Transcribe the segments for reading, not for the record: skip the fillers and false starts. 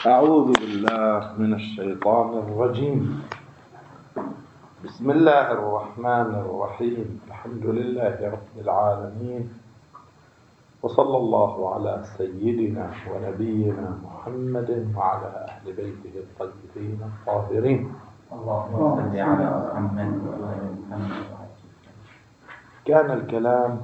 أعوذ بالله من الشيطان الرجيم. بسم الله الرحمن الرحيم. الحمد لله رب العالمين، وصلى الله على سيدنا ونبينا محمد وعلى أهل بيته الطيبين الطاهرين. اللهم صل على محمد وآل محمد. كان الكلام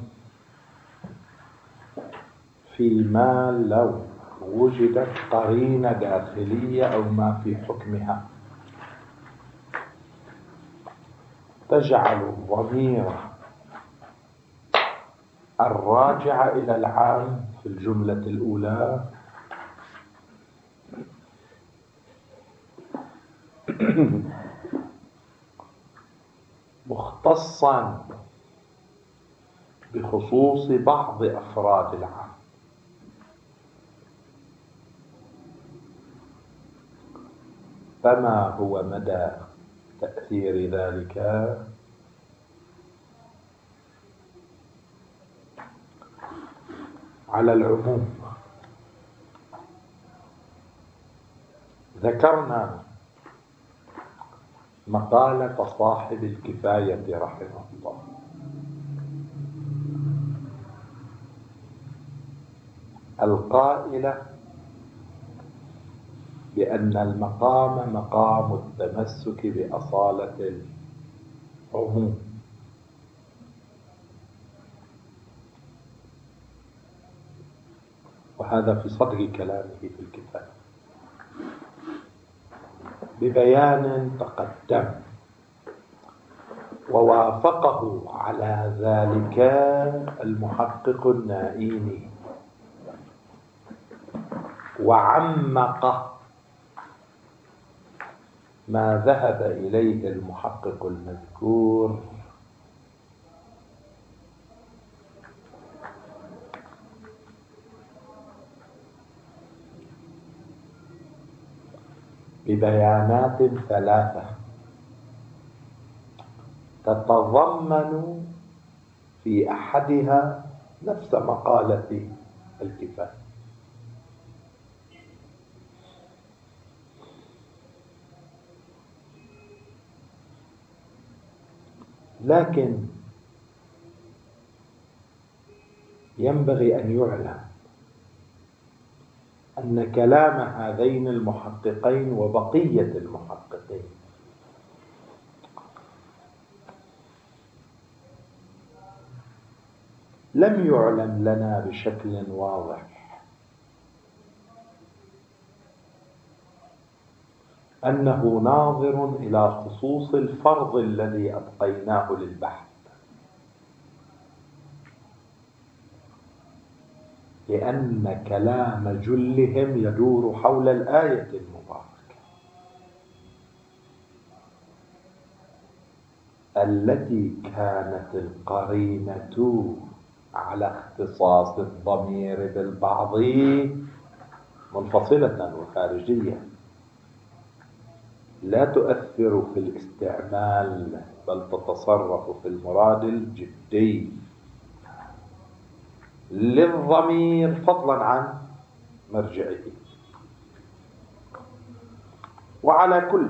فيما لو وجدت قرينة داخلية أو ما في حكمها تجعل الضمير الراجع إلى العام في الجملة الأولى مختصا بخصوص بعض أفراد العام، فما هو مدى تأثير ذلك؟ على العموم. ذكرنا مقالة صاحب الكفاية رحمه الله، القائلة بأن المقام مقام التمسك بأصالة العموم، وهذا في صدر كلامه في الكفاية ببيان تقدم، ووافقه على ذلك المحقق النائيني، وعمق ما ذهب إليه المحقق المذكور ببيانات ثلاثة تتضمن في أحدها نفس مقالة الكفاية، لكن ينبغي أن يعلم أن كلام هذين المحققين وبقية المحققين لم يعلم لنا بشكل واضح أنه ناظر إلى خصوص الفرض الذي أبقيناه للبحث، لأن كلام جلهم يدور حول الآية المباركة التي كانت القرينة على اختصاص الضمير بالبعض منفصلة وخارجية، لا تؤثر في الاستعمال بل تتصرف في المراد الجدي للضمير فضلا عن مرجعه. وعلى كل،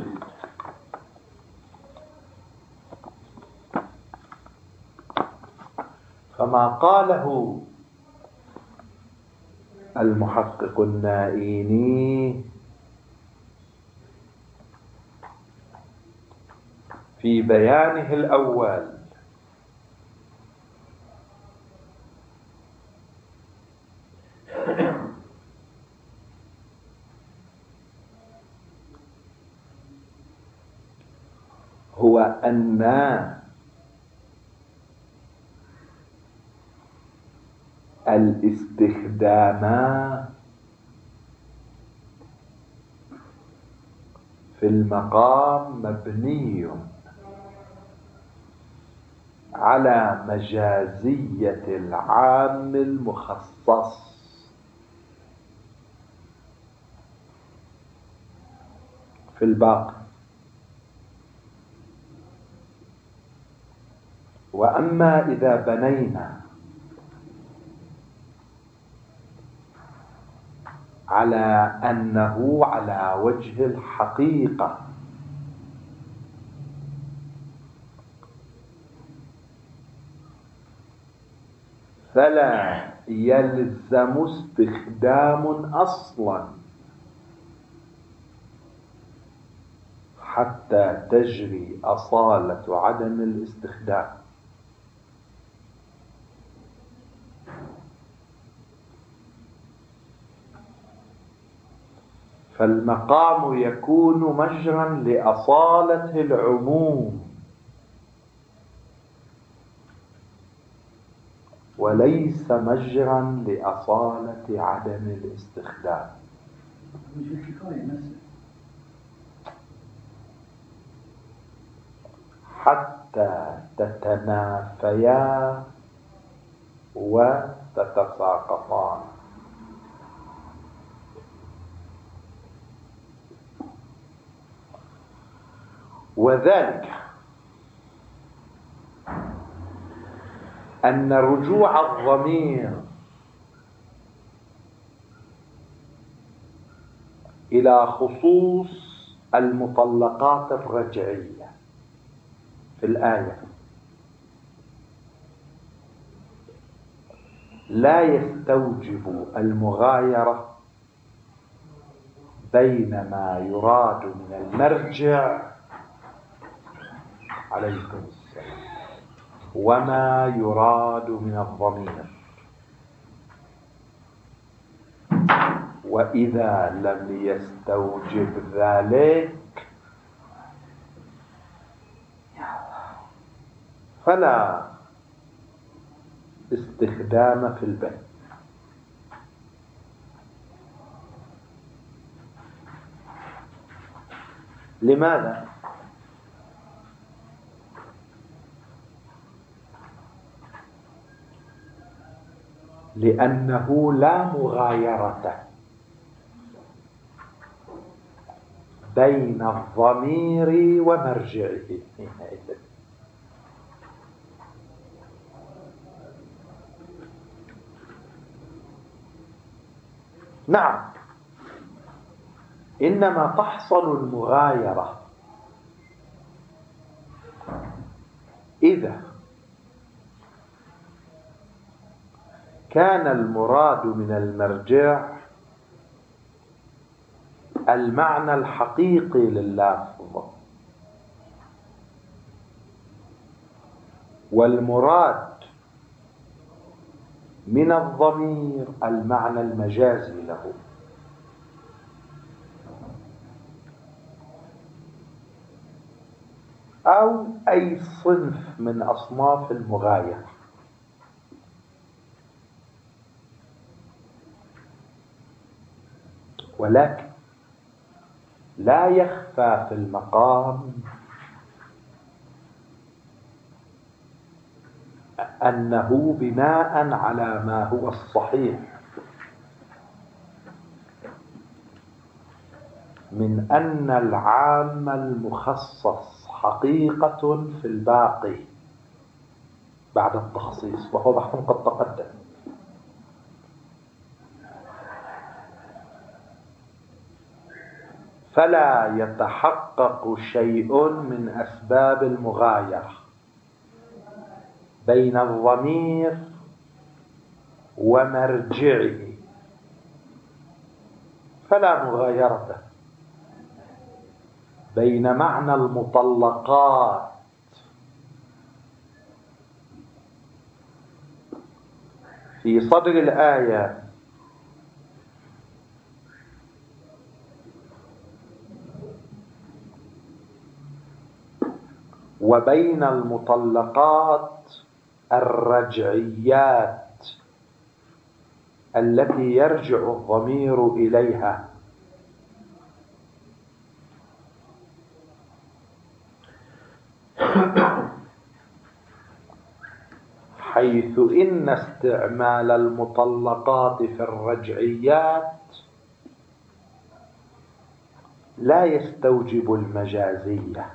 فما قاله المحقق النائيني في بيانه الأول هو أن الاستخدام في المقام مبني على مجازية العام المخصص، في الباقي. وأما إذا بنينا على أنه على وجه الحقيقة، فلا يلزم استخدام أصلا حتى تجري أصالة عدم الاستخدام. فالمقام يكون مجرا لأصالة العموم وليس مجرا لأصالة عدم الاستخدام. حتى تتنافيا وتتساقطان. وذلك أن رجوع الضمير إلى خصوص المطلقات الرجعية في الآية لا يستوجب المغايرة بين ما يراد من المرجع عليكم السلام وما يراد من الضمير. وإذا لم يستوجب ذلك فلا استخدام في البيت. لماذا؟ لأنه لا مغايرة بين الضمير ومرجعه. نعم، إنما تحصل المغايرة إذا كان المراد من المرجع المعنى الحقيقي لللفظ، والمراد من الضمير المعنى المجازي له. أو أي صنف من أصناف المغايرة. ولكن لا يخفى في المقام أنه بناء على ما هو الصحيح من أن العام المخصص حقيقة في الباقي بعد التخصيص، وهو بحث قد تقدم. فلا يتحقق شيء من أسباب المغايرة بين الضمير ومرجعه، فلا مغايرة بين معنى المطلقات في صدر الآية وبين المطلقات الرجعيات التي يرجع الضمير إليها. حيث إن استعمال المطلقات في الرجعيات لا يستوجب المجازية،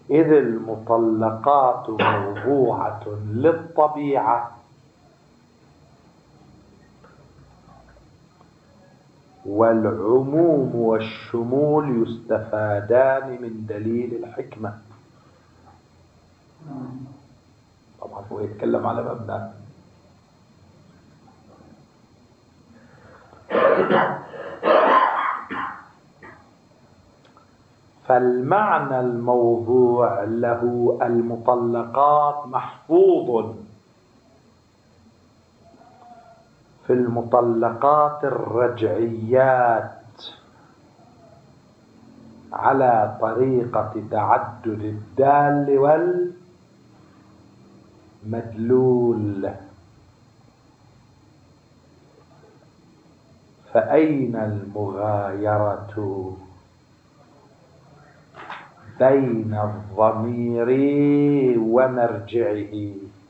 إذ المطلقات موضوعة للطبيعة والعموم والشمول يستفادان من دليل الحكمة. طبعا هو يتكلم على مبنى. فالمعنى الموضوع له المطلقات محفوظ في المطلقات الرجعيات على طريقة تعدد الدال والمدلول. فأين المغايرة بين الضمير ومرجعه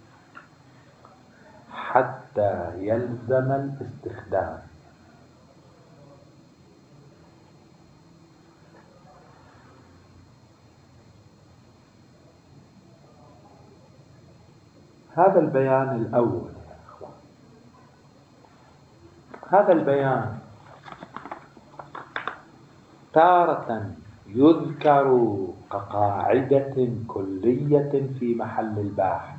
حتى يلزم الاستخدام؟ هذا البيان الأول يا أخوان. هذا البيان تارة يذكر كقاعدة كلية في محل البحث،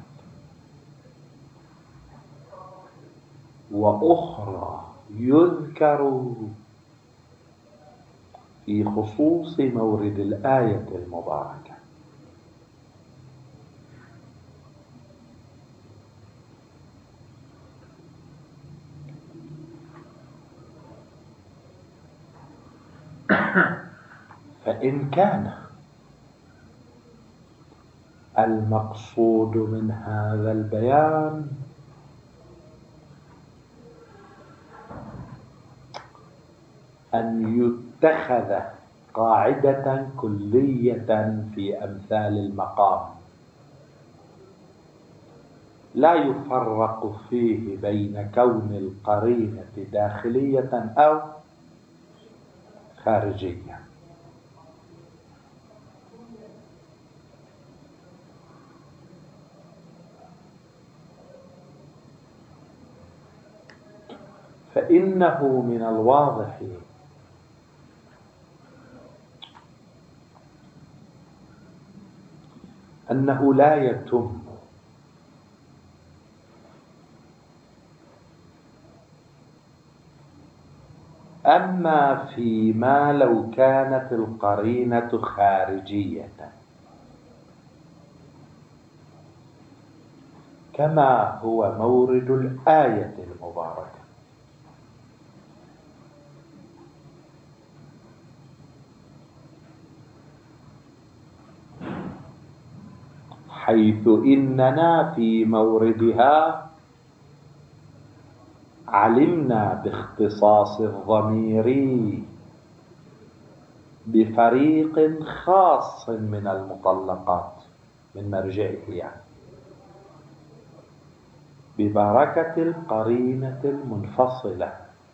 وأخرى يذكر في خصوص مورد الآية المباركة. فإن كان المقصود من هذا البيان أن يتخذ قاعدة كلية في أمثال المقام لا يفرق فيه بين كون القرينة داخلية أو خارجية، فإنه من الواضح أنه لا يتم أما فيما لو كانت القرينة خارجية كما هو مورد الآية المباركة، حيث إننا في موردها علمنا باختصاص الضمير بفريق خاص من المطلقات من مرجعه، يعني ببركة القرينة المنفصلة.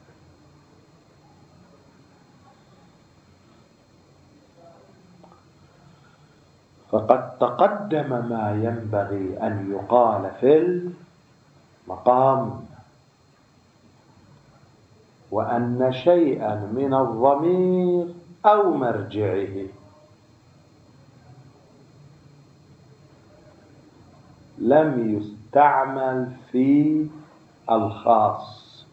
فقد تقدم ما ينبغي أن يقال في المقام، وأن شيئا من الضمير أو مرجعه لم يستعمل في الخاص،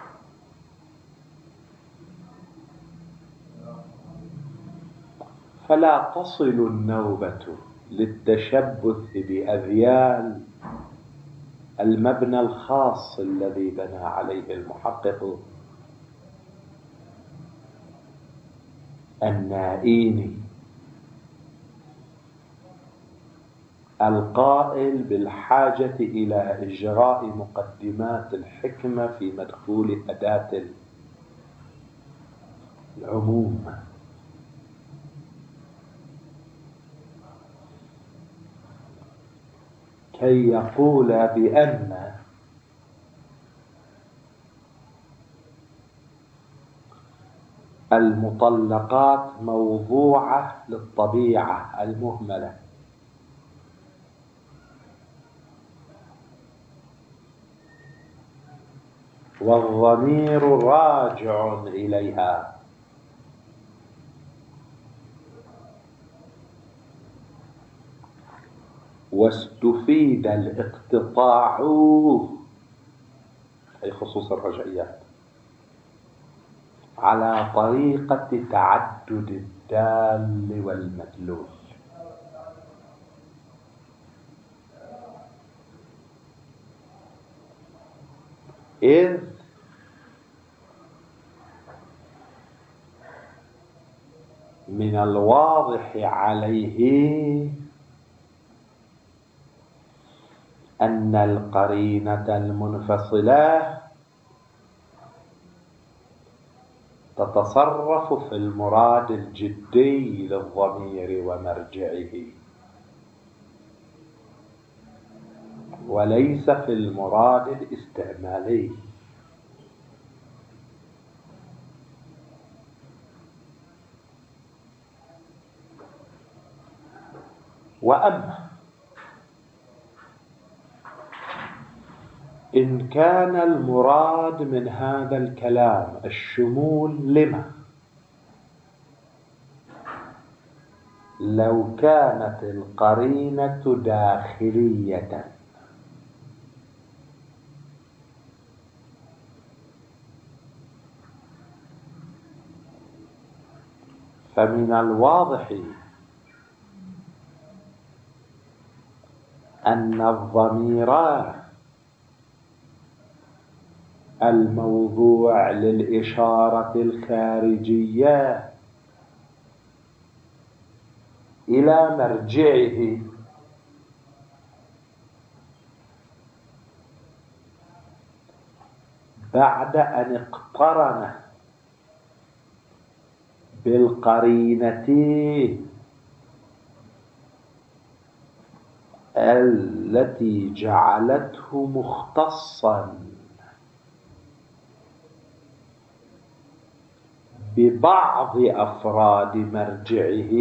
فلا تصل النوبة للتشبث بأذيال المبنى الخاص الذي بنى عليه المحقق النائيني القائل بالحاجة إلى إجراء مقدمات الحكمة في مدخول أداة العموم، كي يقول بأن المطلقات موضوعة للطبيعة المهملة والضمير راجع إليها. واستفيد الاقتطاع أي خصوص الرجعيات على طريقة تعدد الدال والمدلول، إذ من الواضح عليه أن القرينة المنفصلة تتصرف في المراد الجدي للضمير ومرجعه، وليس في المراد الاستعمالي. وأما إن كان المراد من هذا الكلام الشمول لما، لو كانت القرينة داخلية فمن الواضح أن الضمير الموضوع للإشارة الخارجية إلى مرجعه بعد أن اقترن بالقرينة التي جعلته مختصا ببعض أفراد مرجعه،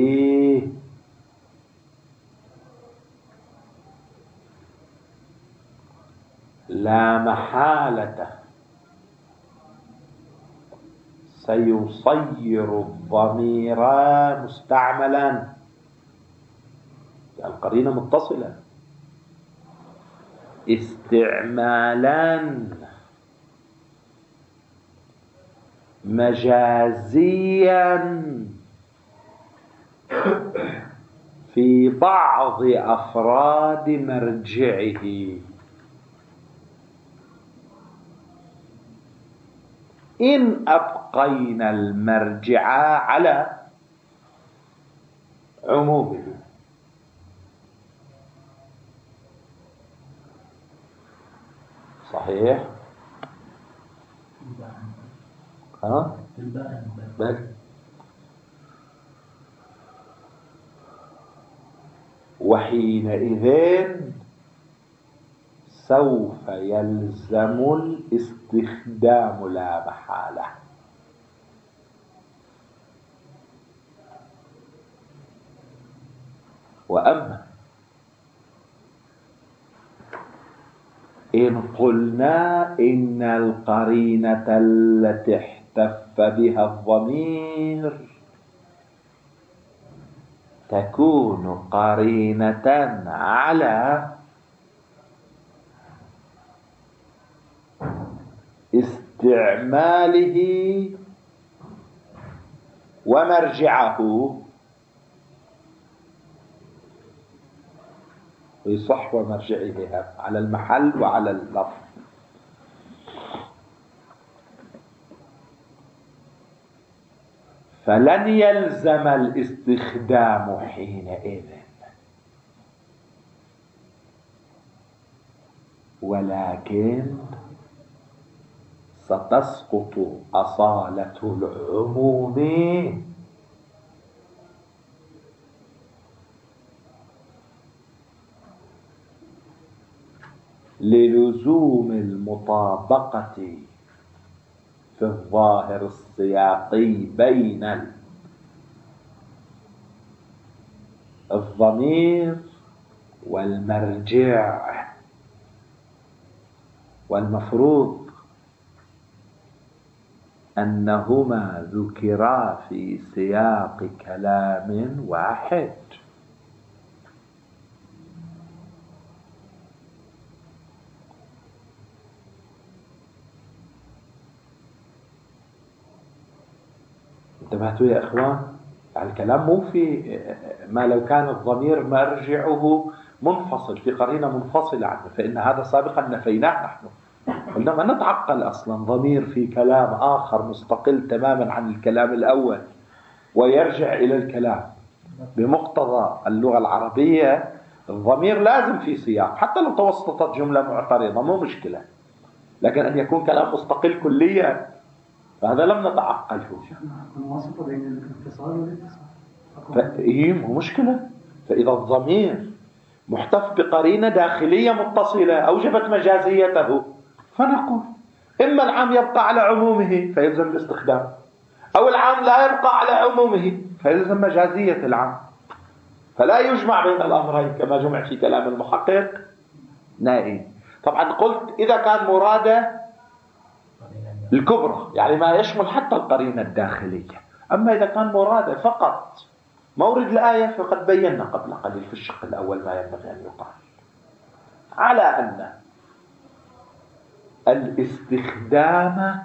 لا محالة سيصير الضمير مستعملا، القرينة متصلة، استعمالا مجازيا في بعض أفراد مرجعه، إن أبقينا المرجع على عمومه. صحيح؟ ها؟ بل وحينئذ سوف يلزم الاستخدام لا محالة. وأما إن قلنا إن القرينة التي احتف بها الضمير تكون قرينة على استعماله ومرجعه، ويصح ومرجعه على المحل وعلى اللفظ، فلن يلزم الاستخدام حينئذ، ولكن ستسقط أصالة العموم للزوم المطابقة في الظاهر السياقي بين الضمير والمرجع، والمفروض أنهما ذكرا في سياق كلام واحد. انتبهتوا يا إخوان؟ يعني الكلام مو في ما لو كان الضمير مرجعه منفصل في قرينة منفصلة عنه، فإن هذا سابقا نفيناه نحن، قلنا ما نتعقل أصلا ضمير في كلام آخر مستقل تماما عن الكلام الأول ويرجع إلى الكلام. بمقتضى اللغة العربية الضمير لازم في سياق، حتى لو توسطت جملة معترضة مو مشكلة، لكن أن يكون كلام مستقل كليا فهذا لم نتعقله. الواسطة بين الانفصال والاتصال. مو مشكلة. فإذا الضمير محتف بقرينة داخلية متصلة أوجبت مجازيته، فنقول إما العام يبقى على عمومه فيلزم الاستخدام، أو العام لا يبقى على عمومه فيلزم مجازية العام، فلا يجمع بين الأمرين كما جمع في كلام المحقق نائي. طبعا قلت إذا كان مرادة الكبرى يعني ما يشمل حتى القرينة الداخلية، أما إذا كان مرادة فقط مورد الآية فقد بينا قبل قليل في الشق الأول ما ينبغي أن يقال، على أن الاستخدام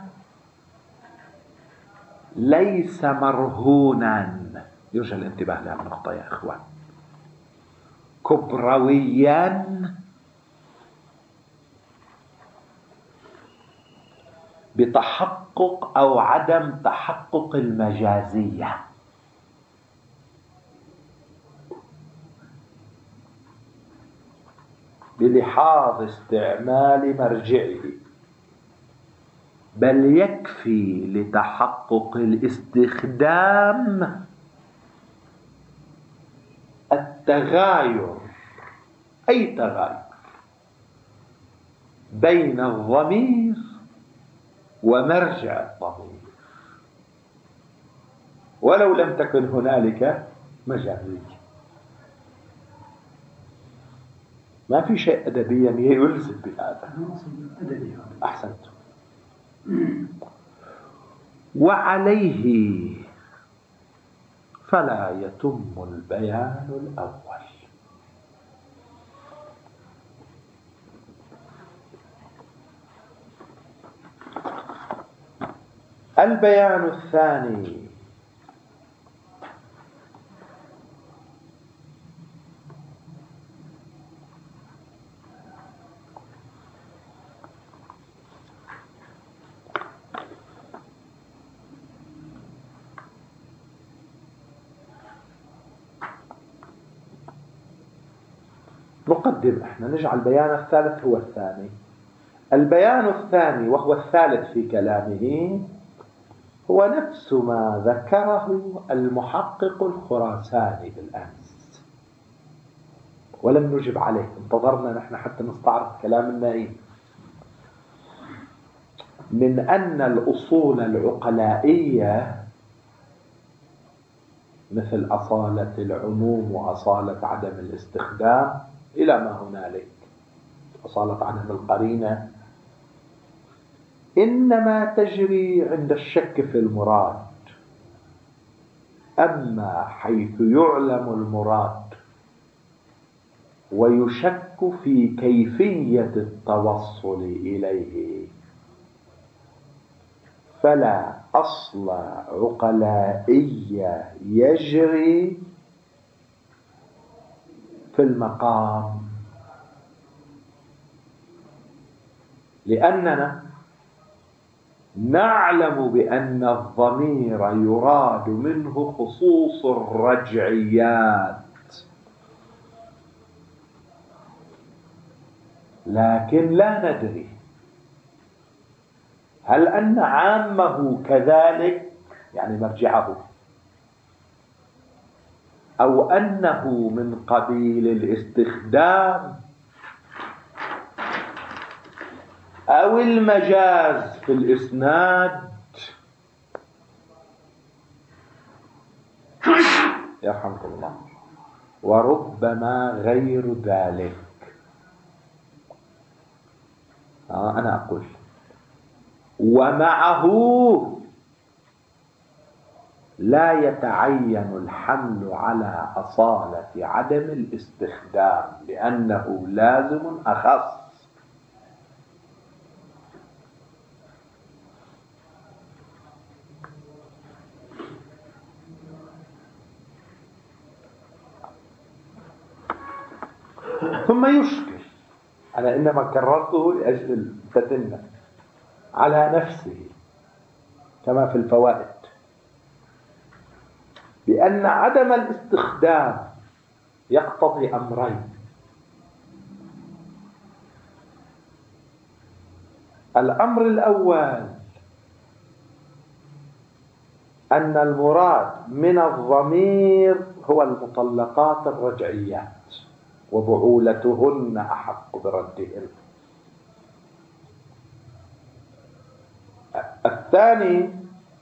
ليس مرهونا، يرجى الانتباه لهذه النقطة يا إخوان، كبرويا بتحقق أو عدم تحقق المجازية، بلحاظ استعمال مرجعه، بل يكفي لتحقق الاستخدام التغاير، أي تغاير بين الضمير ومرجع الضمير، ولو لم تكن هنالك مجازية. ما في شيء أدبيا يلزم بهذا. أحسنت. وعليه فلا يتم البيان الأول. البيان الثاني نقدم احنا نجعل البيان الثالث هو الثاني. البيان الثاني وهو الثالث في كلامه هو نفس ما ذكره المحقق الخراساني بالأمس ولم نجب عليه، انتظرنا نحن حتى نستعرض كلام النائب، من أن الأصول العقلائية مثل أصالة العموم وأصالة عدم الاستخدام إلى ما هنالك، أصالة عدم القرينة، إنما تجري عند الشك في المراد. أما حيث يعلم المراد ويشك في كيفية التوصل إليه فلا أصل عقلائي يجري في المقام، لأننا نعلم بأن الضمير يراد منه خصوص الرجعيات، لكن لا ندري هل أن عامه كذلك يعني مرجعه، أو أنه من قبيل الاستخدام أو المجاز في الإسناد يرحمكم الله، وربما غير ذلك. أنا أقول ومعه لا يتعين الحمل على أصالة عدم الاستخدام لأنه لازم أخص. ثم يشكل، أنا إنما كررته لأجل التتمة على نفسه كما في الفوائد، بأن عدم الاستخدام يقتضي أمرين: الأمر الأول أن المراد من الضمير هو المطلقات الرجعيات وبعولتهن أحق بردهن. الثاني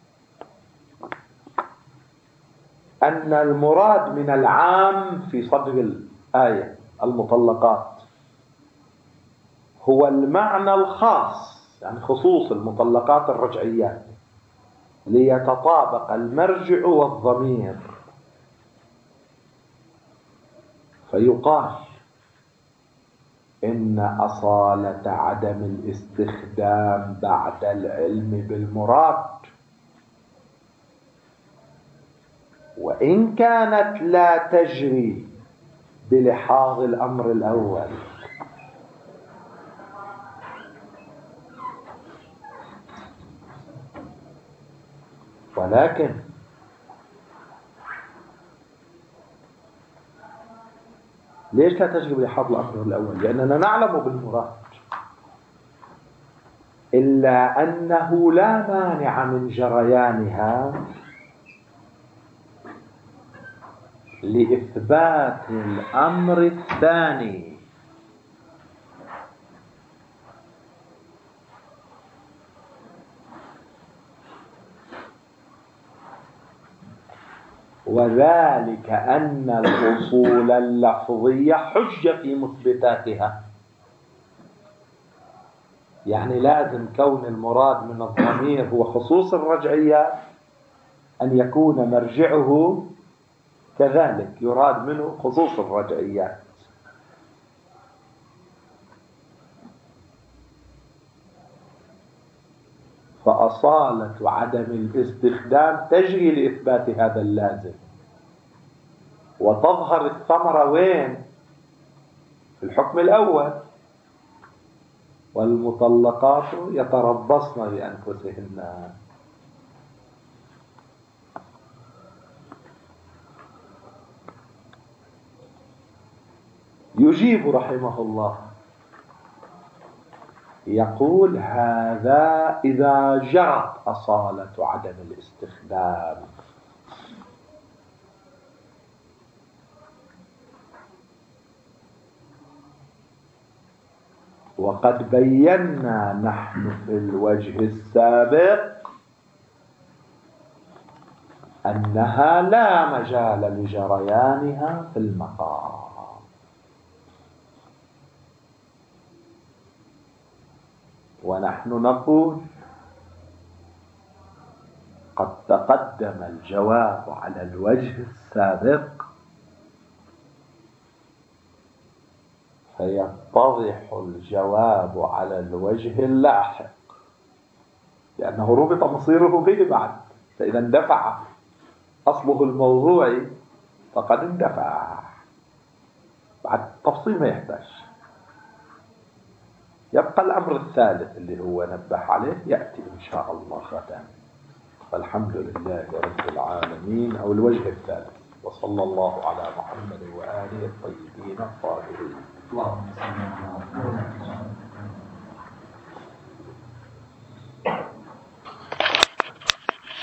أن المراد من العام في صدر الآية المطلقات هو المعنى الخاص، يعني خصوص المطلقات الرجعيات، ليتطابق المرجع والضمير. فيقال إن أصالة عدم الاستخدام بعد العلم بالمراد، وإن كانت لا تجري بلحاظ الأمر الأول، ولكن ليش لا تجري بلحاظ الأمر الأول؟ لأننا نعلم بالمراد، إلا أنه لا مانع من جريانها لإثبات الأمر الثاني. وذلك أن الأصول اللفظية حجة في مثبتاتها، يعني لازم كون المراد من الضمير هو خصوص الرجعية أن يكون مرجعه كذلك يراد منه خصوص الرجعيات. فأصالة عدم الاستخدام تجري لإثبات هذا اللازم، وتظهر الثمرة وين؟ في الحكم الأول: والمطلقات يتربصن بأنفسهن. يجيب رحمه الله يقول: هذا إذا جرت أصالة عدم الاستخدام. وقد بينا نحن في الوجه السابق أنها لا مجال لجريانها في المقام، ونحن نقول قد تقدم الجواب على الوجه السابق، فيتضح الجواب على الوجه اللاحق، لأنه ربط مصيره به بعد. فإذا اندفع أصله الموضوعي فقد اندفع، بعد تفصيل ما يحتاج. يبقى الأمر الثالث اللي هو نبه عليه يأتي إن شاء الله غدا. والحمد لله رب العالمين. أو الوجه الثالث: وصلى الله على محمد وآله